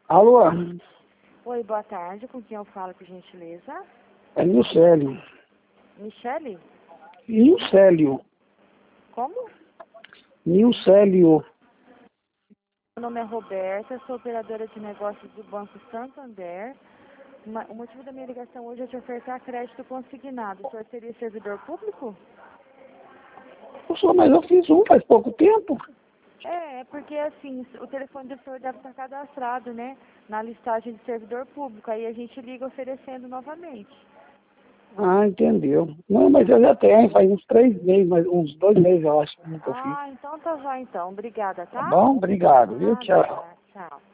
Alô? Oi, boa tarde. Com quem eu falo, por gentileza? É Nilcélio. Michele? Nilcélio. Como? Nilcélio. Meu nome é Roberta, sou operadora de negócios do Banco Santander. O motivo da minha ligação hoje é te ofertar crédito consignado. O senhor seria servidor público? Mas eu fiz um faz pouco tempo. É porque assim, o telefone do senhor deve estar cadastrado, né? Na listagem de servidor público. Aí a gente liga oferecendo novamente. Ah, entendeu. Não, mas eu já tenho, faz uns 3 meses, uns 2 meses eu acho que eu fiz. Ah, então tá já então. Obrigada, Tá tá? bom? Obrigado, viu? Nada, Tchau. tchau.